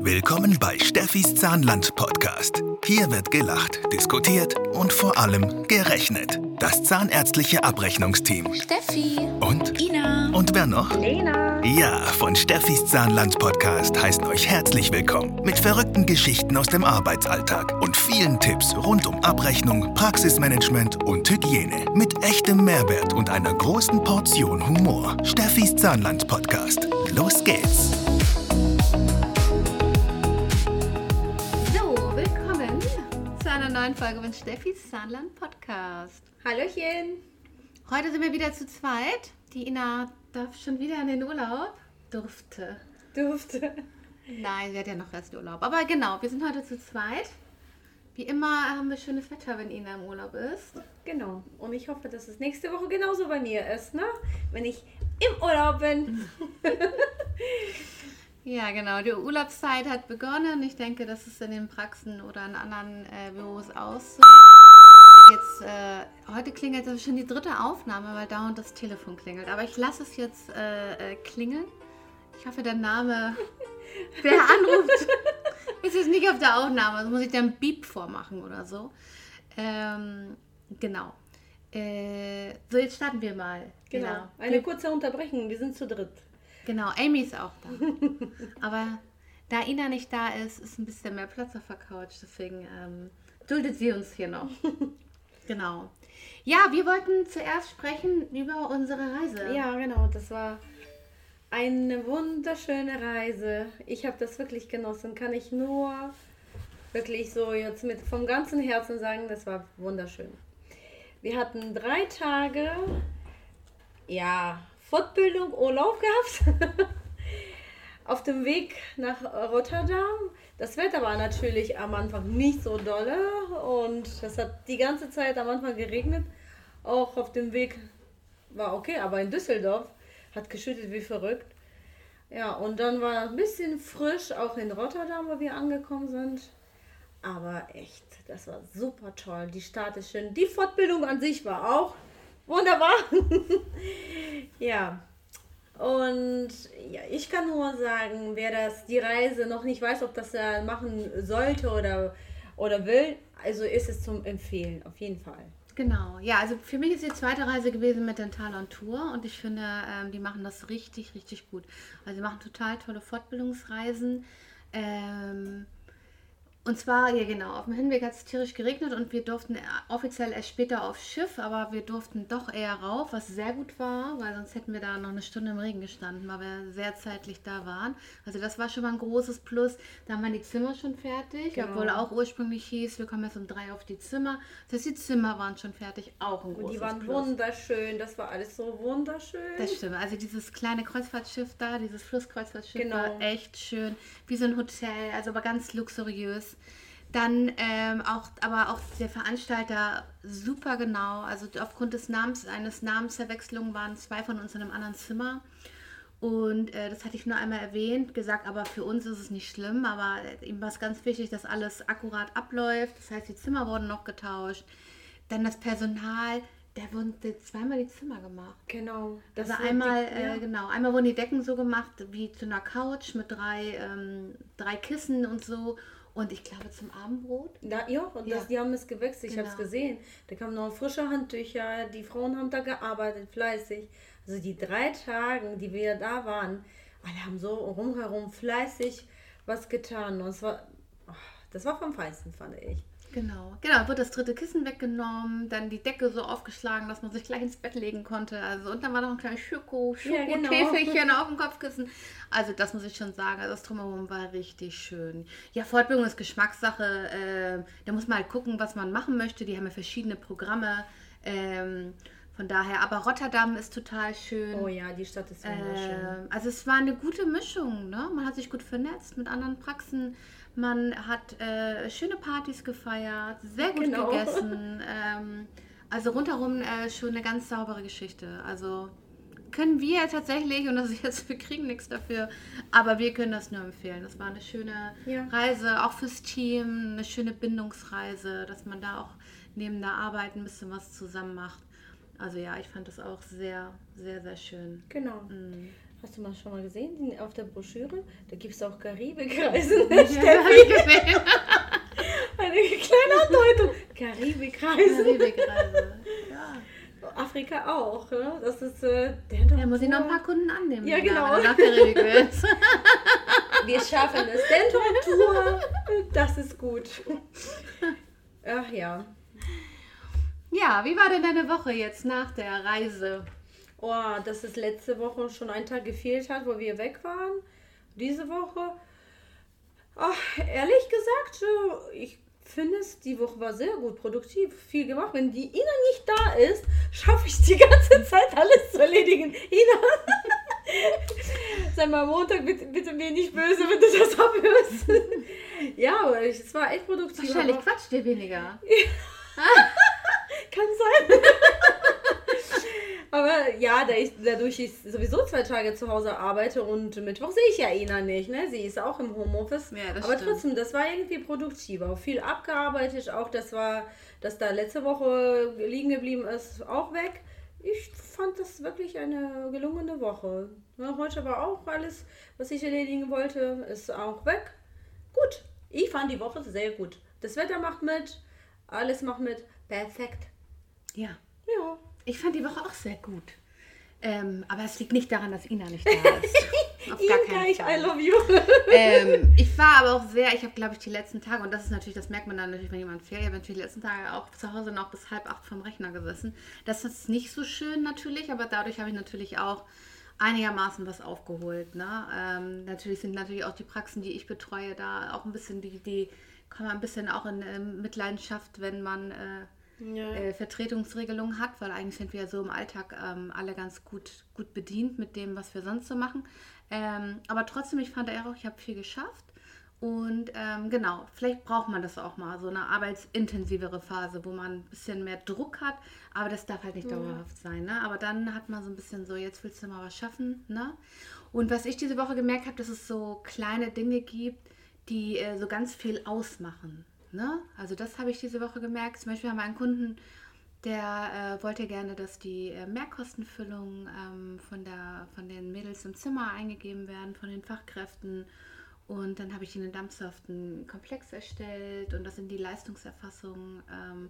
Willkommen bei Steffis Zahnland-Podcast. Hier wird gelacht, diskutiert und vor allem gerechnet. Das zahnärztliche Abrechnungsteam. Steffi. Und? Ina. Und wer noch? Lena. Ja, von Steffis Zahnland-Podcast heißen euch herzlich willkommen. Mit verrückten Geschichten aus dem Arbeitsalltag und vielen Tipps rund um Abrechnung, Praxismanagement und Hygiene. Mit echtem Mehrwert und einer großen Portion Humor. Steffis Zahnland-Podcast. Los geht's! Einer neuen Folge von Steffis Zahnland Podcast. Hallöchen! Heute sind wir wieder zu zweit. Die Ina darf schon wieder in den Urlaub. Durfte. Nein, sie hat ja noch Resturlaub. Aber genau, wir sind heute zu zweit. Wie immer haben wir schönes Wetter, wenn Ina im Urlaub ist. Genau. Und ich hoffe, dass es nächste Woche genauso bei mir ist, ne? Wenn ich im Urlaub bin. Ja, genau. Die Urlaubszeit hat begonnen. Ich denke, das ist in den Praxen oder in anderen Büros auch so. Jetzt, heute klingelt das schon die dritte Aufnahme, weil dauernd das Telefon klingelt. Aber ich lasse es jetzt klingeln. Ich hoffe, der Name, wer anruft, ist jetzt nicht auf der Aufnahme. Also muss ich dann Beep vormachen oder so. Genau. So, jetzt starten wir mal. Genau. Eine kurze Unterbrechung. Wir sind zu dritt. Genau, Amy ist auch da. Aber da Ina nicht da ist, ist ein bisschen mehr Platz auf der Couch. Deswegen duldet sie uns hier noch. Genau. Ja, wir wollten zuerst sprechen über unsere Reise. Ja, genau. Das war eine wunderschöne Reise. Ich habe das wirklich genossen. Kann ich nur wirklich so jetzt mit vom ganzen Herzen sagen, das war wunderschön. Wir hatten 3 Tage, Fortbildung, Urlaub gehabt. Auf dem Weg nach Rotterdam. Das Wetter war natürlich am Anfang nicht so dolle und es hat die ganze Zeit am Anfang geregnet. Auch auf dem Weg war okay, aber in Düsseldorf hat geschüttet wie verrückt. Ja, und dann war ein bisschen frisch, auch in Rotterdam, wo wir angekommen sind. Aber echt, das war super toll. Die Stadt ist schön. Die Fortbildung an sich war auch wunderbar. Ja, und ja, ich kann nur sagen, wer die Reise noch nicht weiß, ob das er machen sollte oder will, also ist es zum Empfehlen, auf jeden Fall. Genau, ja, also für mich ist die zweite Reise gewesen mit Dental on Tour und ich finde, die machen das richtig, richtig gut. Also sie machen total tolle Fortbildungsreisen. Und zwar, ja genau, auf dem Hinweg hat es tierisch geregnet und wir durften offiziell erst später aufs Schiff, aber wir durften doch eher rauf, was sehr gut war, weil sonst hätten wir da noch eine Stunde im Regen gestanden, weil wir sehr zeitlich da waren. Also das war schon mal ein großes Plus. Da waren die Zimmer schon fertig, genau. Obwohl auch ursprünglich hieß, wir kommen erst um 3 auf die Zimmer. Das heißt, die Zimmer waren schon fertig, auch ein großes Plus. Und die waren wunderschön, das war alles so wunderschön. Das stimmt, also dieses kleine Kreuzfahrtschiff da, dieses Flusskreuzfahrtschiff genau. war echt schön, wie so ein Hotel, also aber ganz luxuriös. Dann aber auch der Veranstalter super genau, also aufgrund eines Namensverwechslung waren 2 von uns in einem anderen Zimmer und das hatte ich nur einmal gesagt, aber für uns ist es nicht schlimm, aber ihm war es ganz wichtig, dass alles akkurat abläuft, das heißt, die Zimmer wurden noch getauscht, dann das Personal, da wurden 2-mal die Zimmer gemacht. Genau. Also einmal wurden die Decken so gemacht wie zu einer Couch mit 3 Kissen und so. Und ich glaube zum Abendbrot. Die haben es gewechselt, ich habe es gesehen. Da kamen noch frische Handtücher, die Frauen haben da gearbeitet, fleißig. Also die 3 Tage, die wir da waren, alle haben so rumherum fleißig was getan. Und das war vom Feinsten, fand ich. Genau, wurde das 3. Kissen weggenommen, dann die Decke so aufgeschlagen, dass man sich gleich ins Bett legen konnte. Also und dann war noch ein kleines Schoko-Täfelchen auf dem Kopfkissen. Also das muss ich schon sagen, also das Drumherum war richtig schön. Ja, Fortbildung ist Geschmackssache. Da muss man halt gucken, was man machen möchte. Die haben ja verschiedene Programme. Von daher, aber Rotterdam ist total schön. Oh ja, die Stadt ist wunderschön. Also es war eine gute Mischung, ne? Man hat sich gut vernetzt mit anderen Praxen. Man hat schöne Partys gefeiert, sehr gut gegessen. Also rundherum schon eine ganz saubere Geschichte. Also können wir tatsächlich, und das ist jetzt, wir kriegen nichts dafür, aber wir können das nur empfehlen. Das war eine schöne Reise, auch fürs Team, eine schöne Bindungsreise, dass man da auch neben der Arbeit ein bisschen was zusammen macht. Also ja, ich fand das auch sehr, sehr, sehr schön. Genau. Hast du mal schon mal gesehen, auf der Broschüre? Da gibt es auch Karibikreisen. Ja, habe ich gesehen. Eine kleine Andeutung. Karibikreisen. Karibikreise. Ja. Afrika auch. Ne? Das ist Da muss ich noch ein paar Kunden annehmen. Ja, genau. Wenn du nach Karibik willst. Wir schaffen es. Dental-Tour. Das ist gut. Ach ja. Ja, wie war denn deine Woche jetzt nach der Reise? Oh, dass es letzte Woche schon ein Tag gefehlt hat, wo wir weg waren. Diese Woche, ehrlich gesagt, ich finde es, die Woche war sehr gut, produktiv, viel gemacht. Wenn die Ina nicht da ist, schaffe ich die ganze Zeit alles zu erledigen. Ina, sei mal Montag, bitte mir nicht böse, wenn du das abhörst. Ja, aber es war echt produktiv. Wahrscheinlich quatscht ihr weniger. Kann sein. Aber ja, dadurch ich sowieso 2 Tage zu Hause arbeite und Mittwoch sehe ich ja Ina nicht, ne? Sie ist auch im Homeoffice. Ja, das aber stimmt. trotzdem, das war irgendwie produktiver. Viel abgearbeitet, auch dass da letzte Woche liegen geblieben ist, auch weg. Ich fand das wirklich eine gelungene Woche. Ja, heute war auch alles, was ich erledigen wollte, ist auch weg. Gut, ich fand die Woche sehr gut. Das Wetter macht mit, alles macht mit. Perfekt. Ja. Ja. Ich fand die Woche auch sehr gut. Aber es liegt nicht daran, dass Ina nicht da ist. Auf gar keinen Fall. I love you. Ich war aber auch ich habe, glaube ich, die letzten Tage, und das ist natürlich, das merkt man dann natürlich, wenn jemand fährt, ich habe natürlich die letzten Tage auch zu Hause noch bis 7:30 vom Rechner gesessen. Das ist nicht so schön natürlich, aber dadurch habe ich natürlich auch einigermaßen was aufgeholt. Ne? Natürlich sind natürlich auch die Praxen, die ich betreue, da auch ein bisschen, die kommen ein bisschen auch in Mitleidenschaft, wenn man Vertretungsregelungen hat, weil eigentlich sind wir ja so im Alltag alle ganz gut bedient mit dem, was wir sonst so machen. Aber trotzdem, ich fand auch, ich habe viel geschafft. Und genau, vielleicht braucht man das auch mal, so eine arbeitsintensivere Phase, wo man ein bisschen mehr Druck hat, aber das darf halt nicht dauerhaft sein. Ne? Aber dann hat man so ein bisschen so, jetzt willst du mal was schaffen. Ne? Und was ich diese Woche gemerkt habe, dass es so kleine Dinge gibt, die so ganz viel ausmachen. Ne? Also das habe ich diese Woche gemerkt. Zum Beispiel haben wir einen Kunden, der wollte gerne, dass die Mehrkostenfüllung von den Mädels im Zimmer eingegeben werden, von den Fachkräften. Und dann habe ich ihnen dampfsaft einen Komplex erstellt und das in die Leistungserfassung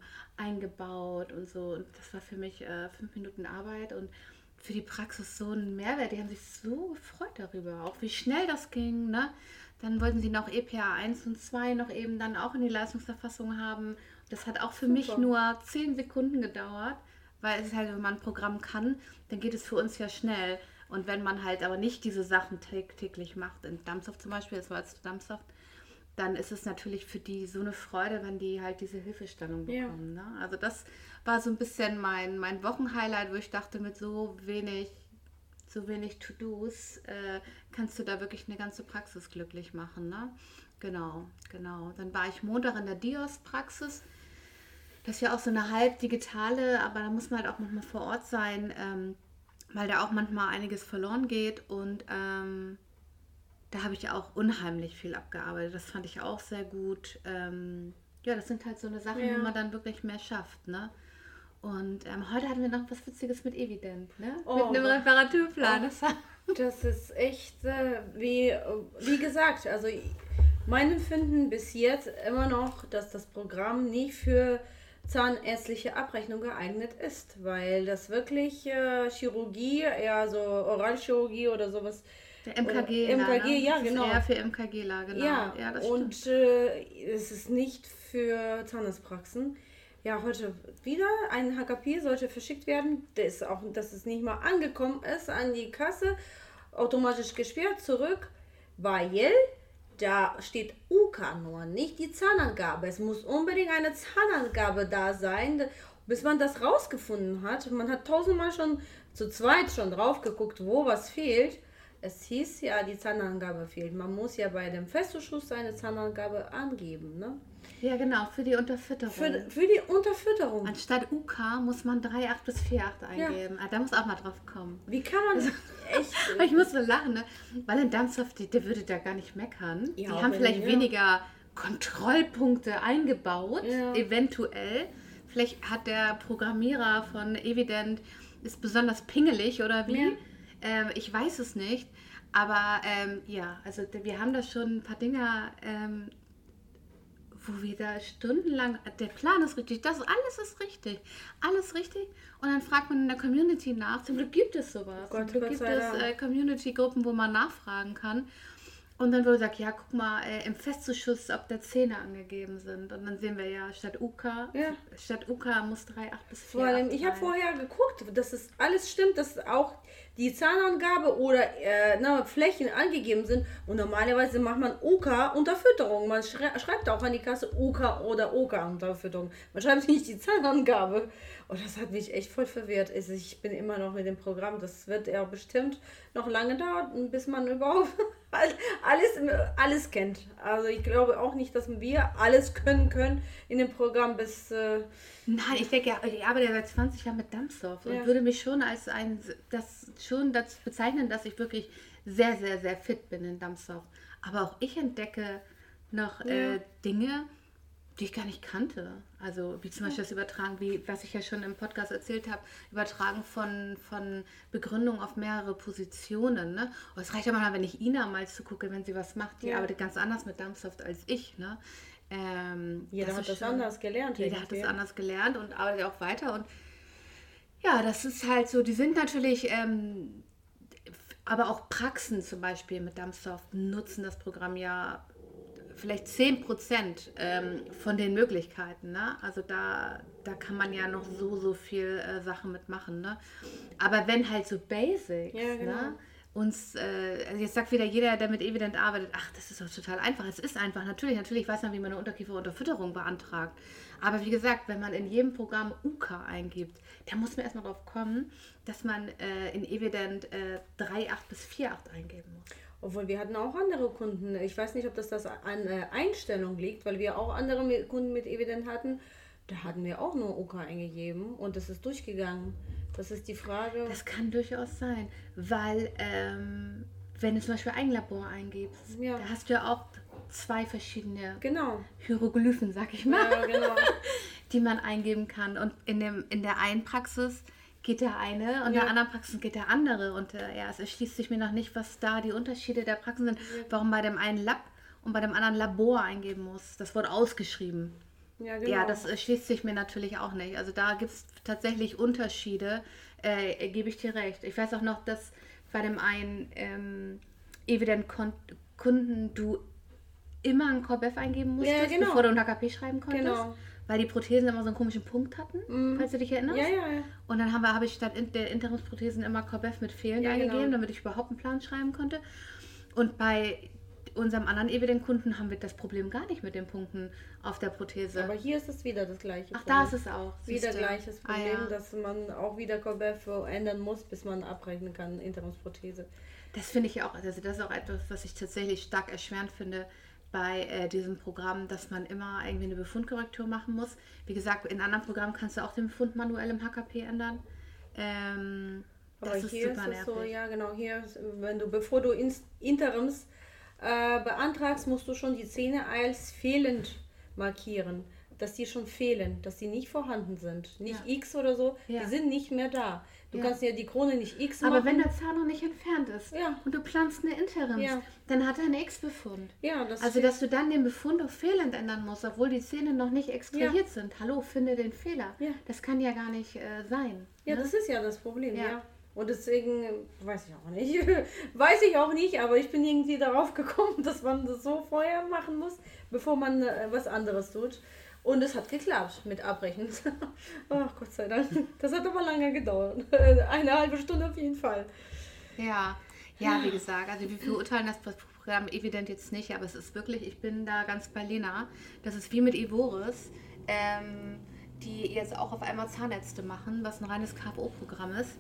eingebaut und so. Und das war für mich 5 Minuten Arbeit und für die Praxis so ein Mehrwert. Die haben sich so gefreut darüber, auch wie schnell das ging. Ne? Dann wollten sie noch EPA 1 und 2 noch eben dann auch in die Leistungserfassung haben. Das hat auch für mich nur 10 Sekunden gedauert, weil es halt, wenn man ein Programm kann, dann geht es für uns ja schnell. Und wenn man halt aber nicht diese Sachen täglich macht, in Dampfsaft zum Beispiel, das war jetzt Dampfsaft, dann ist es natürlich für die so eine Freude, wenn die halt diese Hilfestellung bekommen. Ja. Ne? Also das war so ein bisschen mein Wochenhighlight, wo ich dachte, mit so wenig To-Dos kannst du da wirklich eine ganze Praxis glücklich machen. Ne? Genau. Dann war ich Montag in der Dios-Praxis. Das ist ja auch so eine halb digitale, aber da muss man halt auch manchmal vor Ort sein, weil da auch manchmal einiges verloren geht und da habe ich auch unheimlich viel abgearbeitet. Das fand ich auch sehr gut. Das sind halt so eine Sachen, wo man dann wirklich mehr schafft, ne? Und heute hatten wir noch was Witziges mit Evident, ne? Mit einem Reparaturplan. Das ist echt, wie gesagt, also mein Empfinden bis jetzt immer noch, dass das Programm nicht für zahnärztliche Abrechnung geeignet ist, weil das wirklich Chirurgie, eher so Oralchirurgie oder sowas. Der MKG, MKG, ja, das genau. Ist eher für MKGler, genau. Ja, das und stimmt. es ist nicht für Zahnarztpraxen. Ja, heute wieder ein HKP sollte verschickt werden, dass es nicht mal angekommen ist an die Kasse, automatisch gesperrt zurück, weil da steht UK nur, nicht die Zahnangabe. Es muss unbedingt eine Zahnangabe da sein, bis man das rausgefunden hat. Man hat 1000-mal schon zu zweit schon drauf geguckt, wo was fehlt. Es hieß ja, die Zahnangabe fehlt. Man muss ja bei dem Festzuschuss seine Zahnangabe angeben, ne? Ja, genau, für die Unterfütterung. Für die Unterfütterung. Anstatt UK muss man 3,8 bis 4,8 eingeben. Ja. Da muss auch mal drauf kommen. Wie kann man echt... Ich muss so lachen, ne? Weil in Dampfsaft, der würde da gar nicht meckern. Ja, die haben vielleicht weniger Kontrollpunkte eingebaut, eventuell. Vielleicht hat der Programmierer von Evident, ist besonders pingelig oder wie. Ich weiß es nicht. Aber also wir haben da schon ein paar Dinger, wo wir da stundenlang, der Plan ist richtig, alles ist richtig. Alles richtig. Und dann fragt man in der Community nach. Zum Glück gibt es sowas. Zum Glück gibt es Community-Gruppen, wo man nachfragen kann. Und dann wurde gesagt, ja, guck mal, im Festzuschuss, ob da Zähne angegeben sind. Und dann sehen wir ja, statt UK muss 3,8 bis 4,8 Vor allem, ich habe vorher geguckt, dass es alles stimmt, dass auch die Zahnangabe oder Flächen angegeben sind. Und normalerweise macht man UK Unterfütterung. Man schreibt auch an die Kasse UK oder OK Unterfütterung. Man schreibt nicht die Zahnangabe. Und das hat mich echt voll verwirrt. Also ich bin immer noch mit dem Programm. Das wird ja bestimmt noch lange dauern, bis man überhaupt alles kennt. Also ich glaube auch nicht, dass wir alles können in dem Programm bis... Nein, ich denke, ich arbeite ja seit 20 Jahren mit Dumpsoft und würde mich schon als das bezeichnen, dass ich wirklich sehr, sehr, sehr fit bin in Dumpsoft. Aber auch ich entdecke noch Dinge, die ich gar nicht kannte. Also wie zum Beispiel das Übertragen, was ich ja schon im Podcast erzählt habe, Übertragen von Begründung auf mehrere Positionen. Ne? Und es reicht ja mal, wenn ich Ina mal zugucke, wenn sie was macht, die arbeitet ganz anders mit Dumpsoft als ich. Ne? Jeder hat das anders gelernt. Jeder hat das anders gelernt und arbeitet auch weiter. Und ja, das ist halt so, die sind natürlich, aber auch Praxen zum Beispiel mit Dumpsoft nutzen das Programm ja vielleicht 10% von den Möglichkeiten. Ne? Also da kann man ja noch so viel Sachen mitmachen. Ne? Aber wenn halt so Basics, ne? Uns, jetzt sagt wieder jeder, der mit Evident arbeitet, ach, das ist doch total einfach. Es ist einfach, natürlich weiß man, wie man eine Unterkieferunterfütterung beantragt. Aber wie gesagt, wenn man in jedem Programm UK eingibt, da muss man erstmal drauf kommen, dass man in Evident 3,8 bis 4,8 eingeben muss. Obwohl wir hatten auch andere Kunden. Ich weiß nicht, ob das an Einstellung liegt, weil wir auch andere Kunden mit Evident hatten. Da hatten wir auch nur OK eingegeben und das ist durchgegangen. Das ist die Frage. Das kann durchaus sein, weil wenn du zum Beispiel Eigenlabor eingibst, da hast du ja auch 2 verschiedene Hieroglyphen, sag ich mal, die man eingeben kann. Und in der einen Praxis geht der eine und in der anderen Praxis geht der andere. Und es erschließt sich mir noch nicht, was da die Unterschiede der Praxen sind, warum bei dem einen Lab und bei dem anderen Labor eingeben muss. Das wurde ausgeschrieben. Ja, genau. Ja, das schließt sich mir natürlich auch nicht. Also da gibt es tatsächlich Unterschiede, gebe ich dir recht. Ich weiß auch noch, dass bei dem einen Evident-Kunden du immer einen Corbef eingeben musstest, bevor du ein HKP schreiben konntest. Genau. Weil die Prothesen immer so einen komischen Punkt hatten, falls du dich erinnerst. Ja. Und dann habe ich statt der Interimsprothesen immer Corbef mit Fehlen eingegeben, damit ich überhaupt einen Plan schreiben konnte. Und bei unserem anderen Evident-Kunden haben wir das Problem gar nicht mit den Punkten auf der Prothese. Aber hier ist es wieder das gleiche Problem. Ach, da ist es auch. Wieder gleiches Problem, dass man auch wieder Corbef ändern muss, bis man abrechnen kann, Interimsprothese. Das finde ich auch, also das ist auch etwas, was ich tatsächlich stark erschwerend finde bei diesem Programm, dass man immer irgendwie eine Befundkorrektur machen muss. Wie gesagt, in anderen Programmen kannst du auch den Befund manuell im HKP ändern. Aber das hier ist es so, ja genau, hier, bevor du Interims beantragst, musst du schon die Zähne als fehlend markieren, dass die schon fehlen, dass die nicht vorhanden sind. Nicht X oder so, die sind nicht mehr da. Du kannst ja die Krone nicht X machen. Aber wenn der Zahn noch nicht entfernt ist und du planst eine Interims, dann hat er einen X-Befund. Ja, dass du dann den Befund auf fehlend ändern musst, obwohl die Zähne noch nicht extrahiert sind. Hallo, finde den Fehler. Ja. Das kann ja gar nicht sein. Ja, ne? Das ist ja das Problem, ja. Und deswegen weiß ich auch nicht, aber ich bin irgendwie darauf gekommen, dass man das so vorher machen muss, bevor man was anderes tut. Und es hat geklappt mit Abbrechen. Ach, Gott sei Dank. Das hat aber lange gedauert. 1,5 Stunde auf jeden Fall. Ja, wie gesagt, also wir verurteilen das Programm Evident jetzt nicht, aber es ist wirklich, ich bin da ganz bei Lena. Das ist wie mit Evoris, die jetzt auch auf einmal Zahnärzte machen, was ein reines KFO-Programm ist.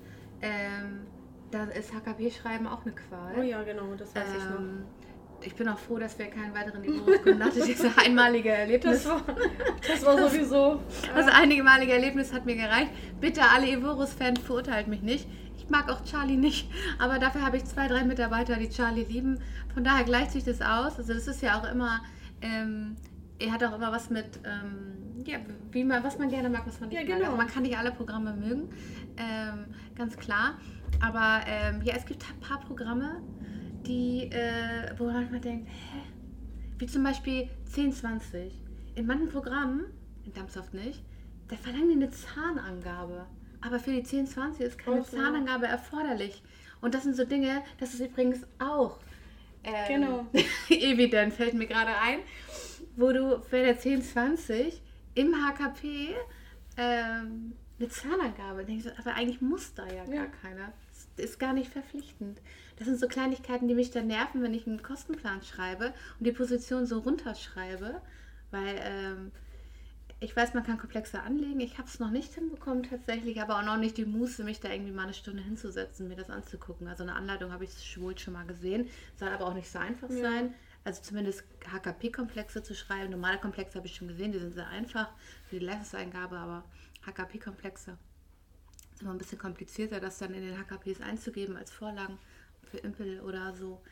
Da ist HKP-Schreiben auch eine Qual. Oh ja, genau, das weiß ich noch. Ich bin auch froh, dass wir keinen weiteren Evoris-Kunden hatten. Dieses einmalige Erlebnis. Das war sowieso... Das einmalige Erlebnis hat mir gereicht. Bitte alle Evoris-Fans, verurteilt mich nicht. Ich mag auch Charlie nicht, aber dafür habe ich 2, 3 Mitarbeiter, die Charlie lieben. Von daher gleicht sich das aus. Also das ist ja auch immer er hat auch immer was mit, was man gerne mag, was man nicht mag. Also man kann nicht alle Programme mögen, ganz klar. Aber es gibt ein paar Programme, die, wo man manchmal denkt, wie zum Beispiel 1020. In manchen Programmen, in Dumpsoft nicht, da verlangen die eine Zahnangabe. Aber für die 1020 ist keine Zahnangabe erforderlich. Und das sind so Dinge, das ist übrigens auch evident, fällt mir gerade ein, wo du für der 1020 im HKP eine Zahnangabe denkst, aber eigentlich muss da ja gar keiner. Das ist gar nicht verpflichtend. Das sind so Kleinigkeiten, die mich dann nerven, wenn ich einen Kostenplan schreibe und die Position so runterschreibe, weil ich weiß, man kann komplexer anlegen. Ich habe es noch nicht hinbekommen tatsächlich, aber auch noch nicht die Muße, mich da irgendwie mal eine Stunde hinzusetzen, mir das anzugucken. Also eine Anleitung habe ich wohl schon mal gesehen, soll aber auch nicht so einfach sein. Also zumindest HKP-Komplexe zu schreiben. Normale Komplexe habe ich schon gesehen, die sind sehr einfach für die Leistungseingabe, aber HKP-Komplexe ist immer ein bisschen komplizierter, das dann in den HKPs einzugeben als Vorlagen für Impel oder so.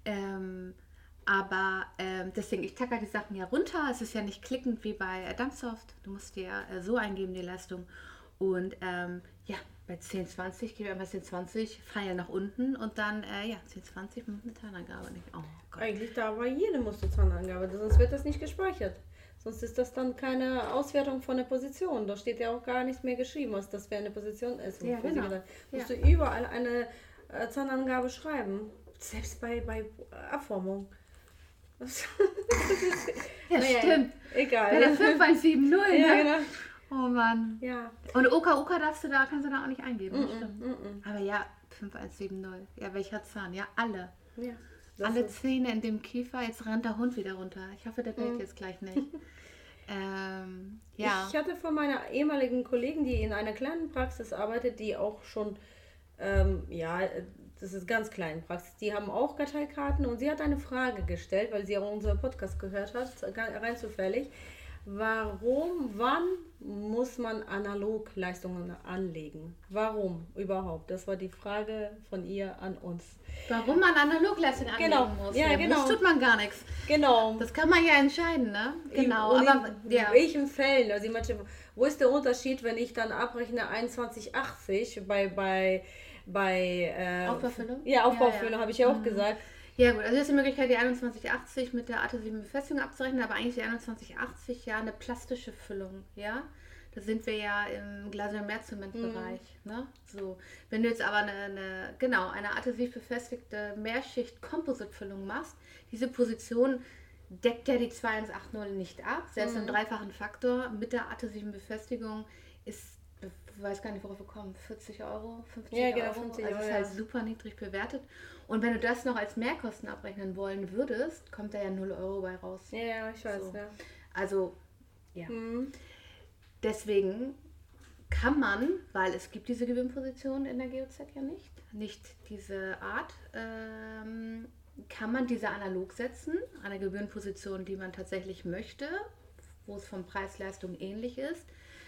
Aber deswegen, ich tacker die Sachen ja runter. Es ist ja nicht klickend wie bei Dumpsoft. Du musst dir so eingeben, die Leistung. Und bei 1020 gebe ich einmal 1020, Pfeil nach unten und dann 1020 mit einer Zahnangabe. Oh Gott. Eigentlich da bei jedem musst du Zahnangabe, sonst wird das nicht gespeichert. Sonst ist das dann keine Auswertung von der Position. Da steht ja auch gar nichts mehr geschrieben, was das für eine Position ist. Ja, genau. Musst du überall eine Zahnangabe schreiben. Selbst bei Abformung. Stimmt. Egal. Bei der 5170, ne? Ja, genau. Oh Mann. Ja. Und Oka kannst du da auch nicht eingeben. Aber ja, 5170. Ja, welcher Zahn? Ja, alle. Ja, alle Zähne in dem Kiefer. Jetzt rennt der Hund wieder runter. Ich hoffe, der bellt jetzt gleich nicht. Ich hatte von meiner ehemaligen Kollegin, die in einer kleinen Praxis arbeitet, die auch schon, das ist ganz kleine Praxis, die haben auch Karteikarten und sie hat eine Frage gestellt, weil sie auch unseren Podcast gehört hat, rein zufällig. Wann muss man Analogleistungen anlegen? Warum überhaupt? Das war die Frage von ihr an uns. Warum man Analogleistungen anlegen muss? Ja, genau. Das tut man gar nichts. Genau. Das kann man ja entscheiden, ne? Genau. In welchen Fällen? Also wo ist der Unterschied, wenn ich dann abrechne 2180 bei Aufbaufüllung? Ja, Aufbaufüllung habe ich ja auch gesagt. Ja gut, also das ist die Möglichkeit, die 2180 mit der AT7-Befestigung abzurechnen, aber eigentlich ist die 2180 ja eine plastische Füllung, ja? Da sind wir ja im Glasur-Mehrzementbereich, ne? So, wenn du jetzt aber eine AT7 befestigte Mehrschicht-Composite-Füllung machst, diese Position deckt ja die 2180 nicht ab, selbst im dreifachen Faktor mit der AT7-Befestigung ist, ich weiß gar nicht, worauf wir kommen, 40 Euro, 50 Euro. Ja, genau, 50 Euro. Also ist halt super niedrig bewertet. Und wenn du das noch als Mehrkosten abrechnen wollen würdest, kommt da ja 0 Euro bei raus. Ja, ich weiß, so. ja. Also, ja. Deswegen kann man, weil es gibt diese Gewinnposition in der GOZ ja nicht diese Art, kann man diese analog setzen, eine Gebührenposition, die man tatsächlich möchte, wo es von Preis-Leistung ähnlich ist.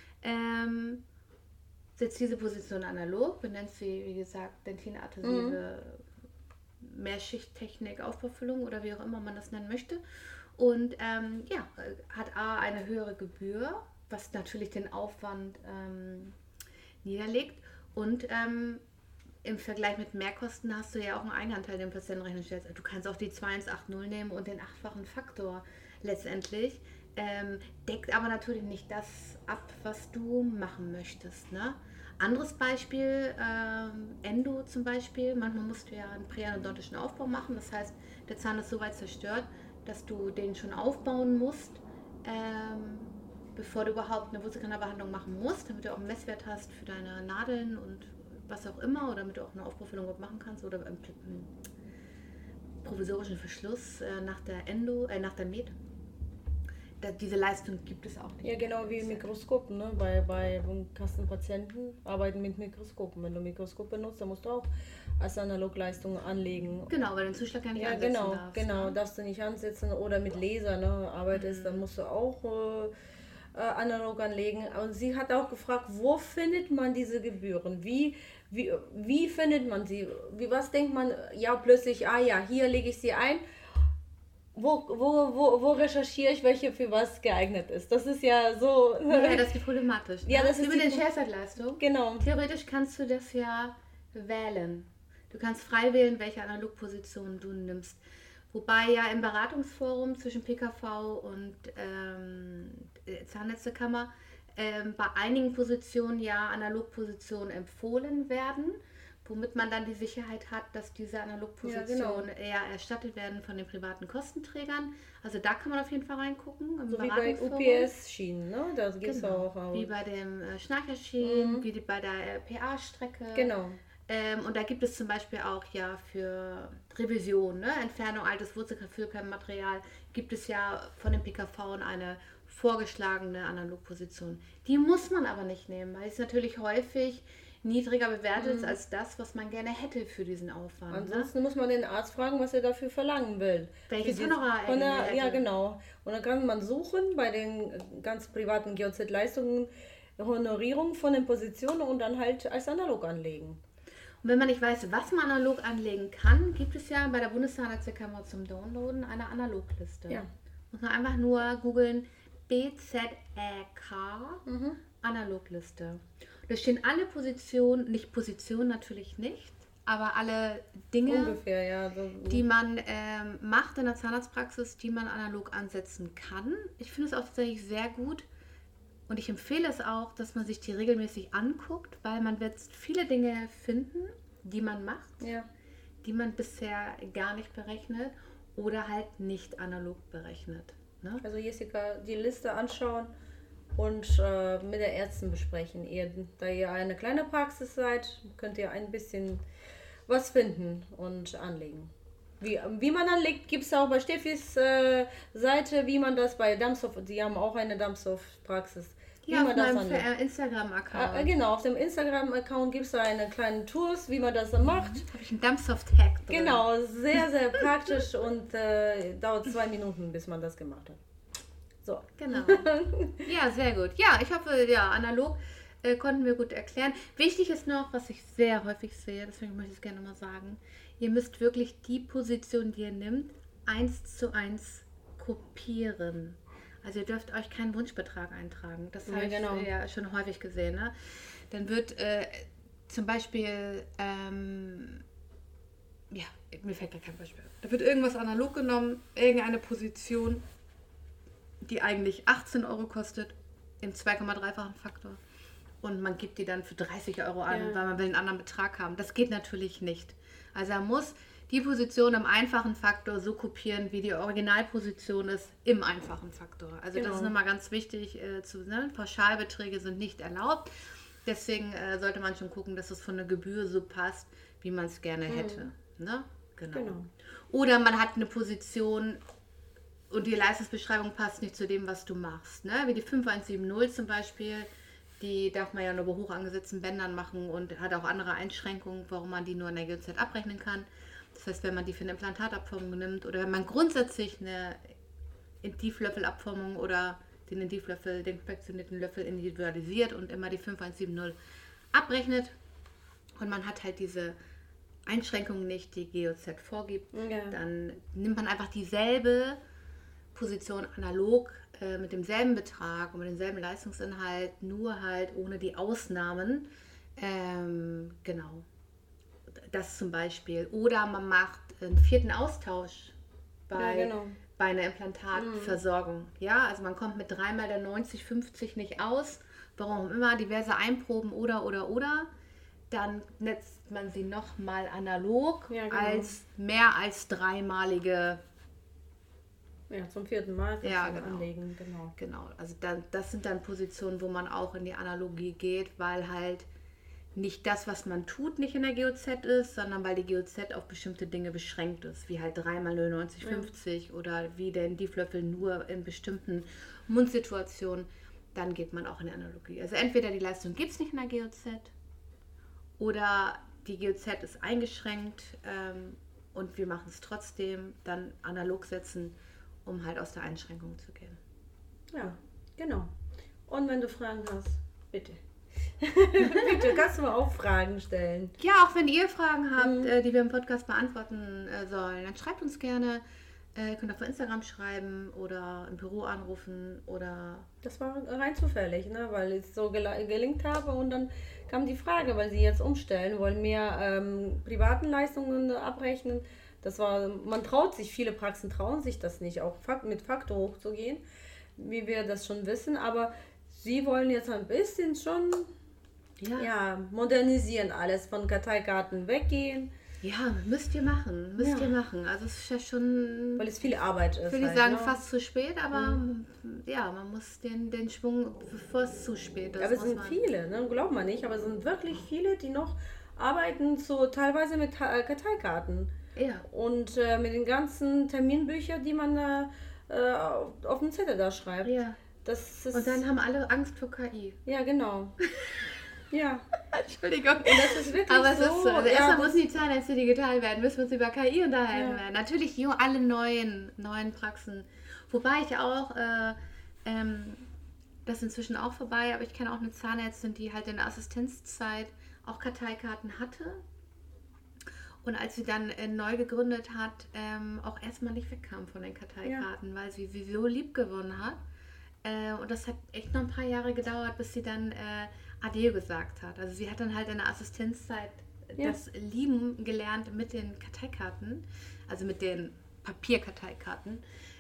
Setzt diese Position analog, benennt sie, wie gesagt, Dentine-adhesive Mehrschichttechnik, Aufbaufüllung oder wie auch immer man das nennen möchte. Und hat A, eine höhere Gebühr, was natürlich den Aufwand niederlegt. Und im Vergleich mit Mehrkosten hast du ja auch einen Eigenanteil, den Patienten rechnen stellst. Du kannst auch die 2180 nehmen und den 8-fachen Faktor letztendlich. Deckt aber natürlich nicht das ab, was du machen möchtest. Ne? Anderes Beispiel, Endo zum Beispiel. Manchmal musst du ja einen präendodontischen Aufbau machen. Das heißt, der Zahn ist so weit zerstört, dass du den schon aufbauen musst, bevor du überhaupt eine Wurzelkanalbehandlung machen musst, damit du auch einen Messwert hast für deine Nadeln und was auch immer, oder damit du auch eine Aufbaufüllung machen kannst oder einen provisorischen Verschluss nach der Med. Diese Leistung gibt es auch nicht. Ja, genau wie Mikroskopen. Ne? Bei Kassenpatienten arbeiten mit Mikroskopen. Wenn du Mikroskop benutzt, dann musst du auch als Analogleistung anlegen. Genau, weil den Zuschlag ja nicht ansetzen darfst. Genau, darfst du nicht ansetzen. Oder mit Laser arbeitest, dann musst du auch analog anlegen. Und sie hat auch gefragt, wo findet man diese Gebühren? Wie findet man sie? Was denkt man? Ja, plötzlich, hier lege ich sie ein. wo recherchiere ich, welche für was geeignet ist? Das ist ja so... Ja, das ist problematisch. Ne? Ja, das ist über die den Shareset-Leistung. Genau. Theoretisch kannst du das ja wählen. Du kannst frei wählen, welche Analogposition du nimmst. Wobei ja im Beratungsforum zwischen PKV und Zahnärztekammer bei einigen Positionen ja Analogpositionen empfohlen werden, womit man dann die Sicherheit hat, dass diese Analogpositionen eher erstattet werden von den privaten Kostenträgern. Also da kann man auf jeden Fall reingucken. Im So wie bei UPS-Schienen, ne? Da gibt es auch. Wie bei dem Schnarcherschienen, wie bei der PA-Strecke. Genau. Und da gibt es zum Beispiel auch ja für Revision, ne? Entfernung altes Wurzelfüllkernmaterial, gibt es ja von den PKV eine vorgeschlagene Analogposition. Die muss man aber nicht nehmen, weil es natürlich häufig niedriger bewertet ist als das, was man gerne hätte für diesen Aufwand. Ansonsten muss man den Arzt fragen, was er dafür verlangen will. Welches Honorar er hätte. Ja, genau. Und dann kann man suchen bei den ganz privaten GOZ-Leistungen Honorierung von den Positionen und dann halt als analog anlegen. Und wenn man nicht weiß, was man analog anlegen kann, gibt es ja bei der Bundeszahnärztekammer zum Downloaden eine Analogliste. Ja. Muss man einfach nur googeln BZEK Analogliste. Da stehen alle Positionen, nicht Positionen natürlich nicht, aber alle Dinge, ungefähr, ja, so, die man macht in der Zahnarztpraxis, die man analog ansetzen kann. Ich finde es auch tatsächlich sehr gut und ich empfehle es auch, dass man sich die regelmäßig anguckt, weil man wird viele Dinge finden, die man macht, die man bisher gar nicht berechnet oder halt nicht analog berechnet. Ne? Also Jessica, die Liste anschauen und mit der Ärztin besprechen. Da ihr eine kleine Praxis seid, könnt ihr ein bisschen was finden und anlegen. Wie man anlegt, gibt es auch bei Steffis Seite, wie man das bei Damshoff, die haben auch eine Damshoff-Praxis. Ja, auf meinem Instagram-Account. Genau, auf dem Instagram-Account gibt es da eine kleine Tours, wie man das macht. Habe ich einen Dampfsoft-Hack drin. Genau, sehr, sehr praktisch und dauert 2 Minuten, bis man das gemacht hat. So. Genau. Ja, sehr gut. Ja, ich hoffe, ja, analog konnten wir gut erklären. Wichtig ist noch, was ich sehr häufig sehe, deswegen möchte ich es gerne mal sagen, ihr müsst wirklich die Position, die ihr nimmt, 1:1 kopieren. Also ihr dürft euch keinen Wunschbetrag eintragen. Das habe ich ja schon häufig gesehen. Ne? Dann wird zum Beispiel, ja, mir fällt gar kein Beispiel. Da wird irgendwas analog genommen, irgendeine Position, die eigentlich 18 Euro kostet, im 2,3-fachen Faktor. Und man gibt die dann für 30 Euro an, weil man will einen anderen Betrag haben. Das geht natürlich nicht. Also er muss die Position im einfachen Faktor so kopieren, wie die Originalposition ist im einfachen Faktor. Also das ist nochmal ganz wichtig Pauschalbeträge sind nicht erlaubt. Deswegen sollte man schon gucken, dass es von der Gebühr so passt, wie man es gerne hätte. Ne? Genau. Oder man hat eine Position und die Leistungsbeschreibung passt nicht zu dem, was du machst. Ne? Wie die 5170 zum Beispiel, die darf man ja nur bei hoch angesetzten Bändern machen und hat auch andere Einschränkungen, warum man die nur in der GOZ abrechnen kann. Das heißt, wenn man die für eine Implantatabformung nimmt oder wenn man grundsätzlich eine Tieflöffelabformung oder den perfektionierten Löffel individualisiert und immer die 5170 abrechnet und man hat halt diese Einschränkungen nicht, die GOZ vorgibt, dann nimmt man einfach dieselbe Position analog mit demselben Betrag und mit demselben Leistungsinhalt, nur halt ohne die Ausnahmen. Genau. Das zum Beispiel. Oder man macht einen 4. Austausch bei einer Implantatversorgung. Ja, also man kommt mit 3-mal der 90/50 nicht aus. Warum immer, diverse Einproben oder. Dann netzt man sie nochmal analog als mehr als 3-malige. Ja, zum 4. Mal anlegen. Genau. Also das sind dann Positionen, wo man auch in die Analogie geht, weil halt nicht das, was man tut, nicht in der GOZ ist, sondern weil die GOZ auf bestimmte Dinge beschränkt ist, wie halt 3-mal 90/50 oder wie den Tieflöffel nur in bestimmten Mundsituationen, dann geht man auch in die Analogie. Also entweder die Leistung gibt es nicht in der GOZ oder die GOZ ist eingeschränkt und wir machen es trotzdem, dann analog setzen, um halt aus der Einschränkung zu gehen. Ja, genau. Und wenn du Fragen hast, bitte. Bitte, kannst du mal auch Fragen stellen. Ja, auch wenn ihr Fragen habt, die wir im Podcast beantworten sollen, dann schreibt uns gerne. Ihr könnt auf Instagram schreiben oder im Büro anrufen oder... Das war rein zufällig, ne? Weil ich so gelingt habe und dann kam die Frage, weil sie jetzt umstellen, wollen mehr privaten Leistungen abrechnen. Man traut sich, viele Praxen trauen sich das nicht, auch mit Faktor hochzugehen, wie wir das schon wissen, aber sie wollen jetzt ein bisschen schon modernisieren, alles von Karteikarten weggehen. Ja, müsst ihr machen. Also es ist ja schon... Weil es viel Arbeit ist. Ich will nicht sagen, fast zu spät, aber ja, man muss den Schwung, bevor es zu spät ist. Ja, aber es sind viele, ne? Glaubt man nicht, aber es sind wirklich viele, die noch arbeiten, teilweise mit Karteikarten. Ja. Und mit den ganzen Terminbüchern, die man auf dem Zettel da schreibt. Ja. Und dann haben alle Angst vor KI. Ja, genau. Ja. Entschuldigung. Und das ist wirklich aber so. Es ist so. Also erstmal müssen die Zahnärzte digital werden, müssen wir uns über KI unterhalten werden. Natürlich alle neuen Praxen. Wobei ich auch, das ist inzwischen auch vorbei, aber ich kenne auch eine Zahnärztin, die halt in der Assistenzzeit auch Karteikarten hatte. Und als sie dann neu gegründet hat, auch erstmal nicht wegkam von den Karteikarten, weil sie so lieb gewonnen hat. Und das hat echt noch ein paar Jahre gedauert, bis sie dann Adieu gesagt hat. Also sie hat dann halt in der Assistenzzeit das Lieben gelernt mit den Karteikarten, also mit den Papierkarteikarten.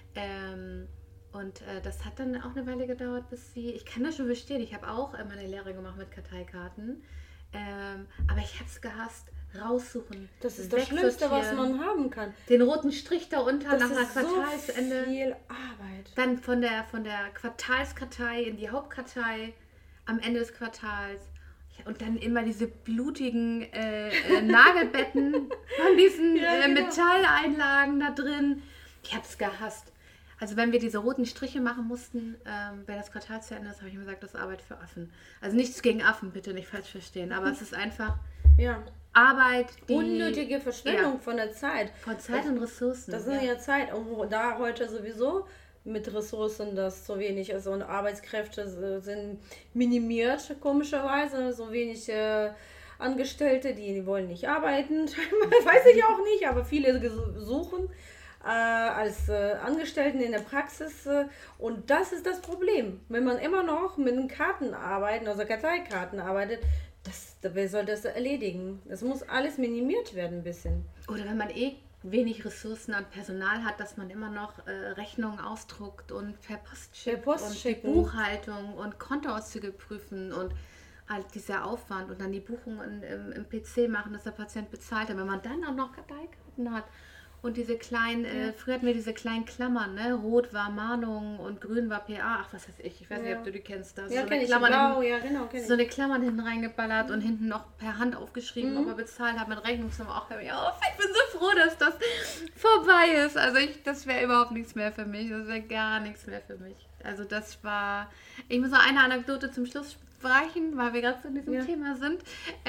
Und das hat dann auch eine Weile gedauert, bis ich kann das schon verstehen, ich habe auch meine Lehre gemacht mit Karteikarten, aber ich habe es gehasst, raussuchen. Das ist das Schlimmste, was man haben kann. Den roten Strich da unter nach einer So Quartalsende. viel Arbeit. Dann von der Quartalskartei in die Hauptkartei am Ende des Quartals. Und dann immer diese blutigen Nagelbetten von diesen Metalleinlagen da drin. Ich habe es gehasst. Also wenn wir diese roten Striche machen mussten, wenn das Quartal zu Ende ist, habe ich mir gesagt, das ist Arbeit für Affen. Also nichts gegen Affen, bitte nicht falsch verstehen. Aber es ist einfach Arbeit, die... Unnötige Verschwendung von der Zeit. Von Zeit und Ressourcen. Das ist ja Zeit. Und da heute sowieso mit Ressourcen das so wenig ist und Arbeitskräfte sind minimiert, komischerweise. So wenig Angestellte, die wollen nicht arbeiten. Weiß ich auch nicht, aber viele suchen als Angestellten in der Praxis. Und das ist das Problem. Wenn man immer noch mit den Karten arbeitet, also Karteikarten arbeitet, wer soll das erledigen? Das muss alles minimiert werden ein bisschen. Oder wenn man wenig Ressourcen an Personal hat, dass man immer noch Rechnungen ausdruckt und per Post schickt und die Buchhaltung und Kontoauszüge prüfen und all dieser Aufwand und dann die Buchungen im PC machen, dass der Patient bezahlt. Und wenn man dann auch noch Karteikarten hat und diese kleinen, früher hatten wir diese kleinen Klammern, ne? Rot war Mahnung und grün war PA, ach was weiß ich weiß nicht, ob du die kennst. Da ja, so kenn eine ich, Klammer blau, so eine Klammern hinten reingeballert und hinten noch per Hand aufgeschrieben, ob er bezahlt hat mit Rechnungsnummer. Auch ich bin so froh, dass das vorbei ist. Also das wäre überhaupt nichts mehr für mich. Das wäre gar nichts mehr für mich. Also ich muss noch eine Anekdote zum Schluss sprechen, weil wir gerade zu diesem Thema sind.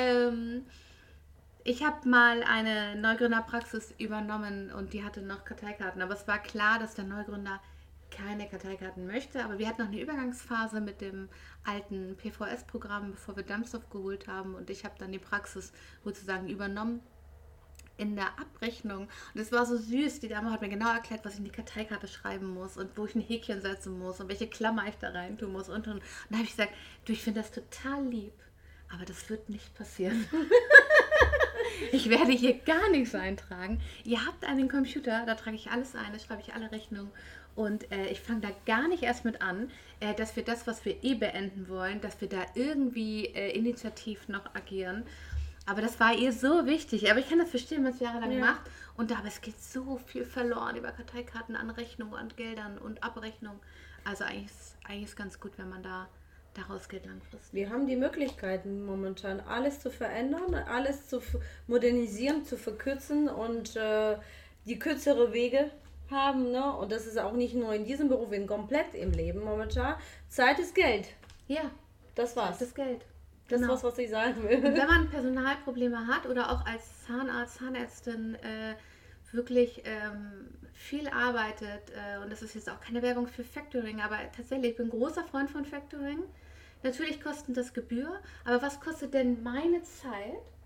Ich habe mal eine Neugründerpraxis übernommen und die hatte noch Karteikarten. Aber es war klar, dass der Neugründer keine Karteikarten möchte. Aber wir hatten noch eine Übergangsphase mit dem alten PVS-Programm, bevor wir Dampfstoff geholt haben. Und ich habe dann die Praxis sozusagen übernommen in der Abrechnung. Und es war so süß. Die Dame hat mir genau erklärt, was ich in die Karteikarte schreiben muss und wo ich ein Häkchen setzen muss und welche Klammer ich da rein tun muss. Und dann habe ich gesagt, ich finde das total lieb, aber das wird nicht passieren. Ich werde hier gar nichts eintragen. Ihr habt einen Computer, da trage ich alles ein, da schreibe ich alle Rechnungen. Und ich fange da gar nicht erst mit an, dass wir das, was wir beenden wollen, dass wir da irgendwie initiativ noch agieren. Aber das war ihr so wichtig. Aber ich kann das verstehen, wenn man es jahrelang macht. Aber es geht so viel verloren über Karteikarten an Rechnungen, an Geldern und Abrechnung. Also eigentlich ist ganz gut, wenn man daraus geht langfristig. Wir haben die Möglichkeiten momentan, alles zu verändern, alles zu modernisieren, zu verkürzen und die kürzere Wege haben. Ne? Und das ist auch nicht nur in diesem Beruf, sondern komplett im Leben momentan. Zeit ist Geld. Ja. Das war's. Zeit ist Geld. Das ist was ich sagen will. Und wenn man Personalprobleme hat oder auch als Zahnarzt, Zahnärztin wirklich viel arbeitet, und das ist jetzt auch keine Werbung für Factoring, aber tatsächlich, ich bin großer Freund von Factoring. Natürlich kostet das Gebühr, aber was kostet denn meine Zeit,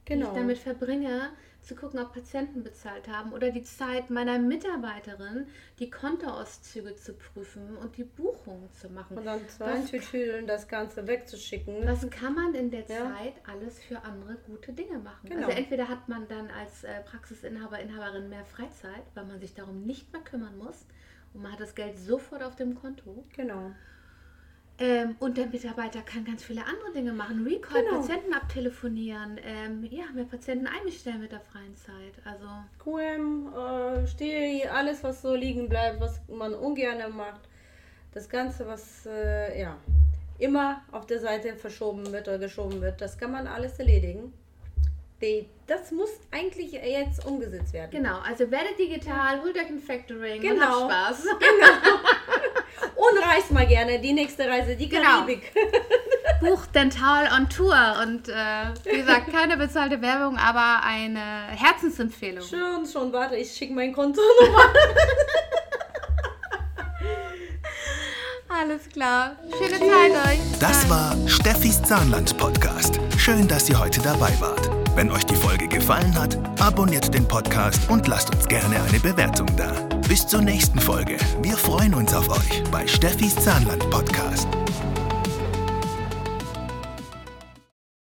die ich damit verbringe, zu gucken, ob Patienten bezahlt haben oder die Zeit meiner Mitarbeiterin, die Kontoauszüge zu prüfen und die Buchungen zu machen. Und dann Tütüdeln das Ganze wegzuschicken. Was kann man in der Zeit alles für andere gute Dinge machen? Genau. Also entweder hat man dann als Praxisinhaber, Inhaberin mehr Freizeit, weil man sich darum nicht mehr kümmern muss und man hat das Geld sofort auf dem Konto. Genau. Und der Mitarbeiter kann ganz viele andere Dinge machen. Recall, Patienten abtelefonieren, mehr Patienten einbestellen mit der freien Zeit. Also QM, Stereo, alles was so liegen bleibt, was man ungern macht. Das Ganze, was immer auf der Seite verschoben wird oder geschoben wird, das kann man alles erledigen. Das muss eigentlich jetzt umgesetzt werden. Genau, also werdet digital, holt euch ein Factoring und habt Spaß. Genau. Und reist mal gerne, die nächste Reise, die Karibik. Bucht Dental on Tour und wie gesagt, keine bezahlte Werbung, aber eine Herzensempfehlung. Schon, warte, ich schicke mein Konto nochmal. Alles klar, schöne Zeit euch. Das war Steffis Zahnland-Podcast. Schön, dass ihr heute dabei wart. Wenn euch die Folge gefallen hat, abonniert den Podcast und lasst uns gerne eine Bewertung da. Bis zur nächsten Folge. Wir freuen uns auf euch bei Steffis Zahnland-Podcast.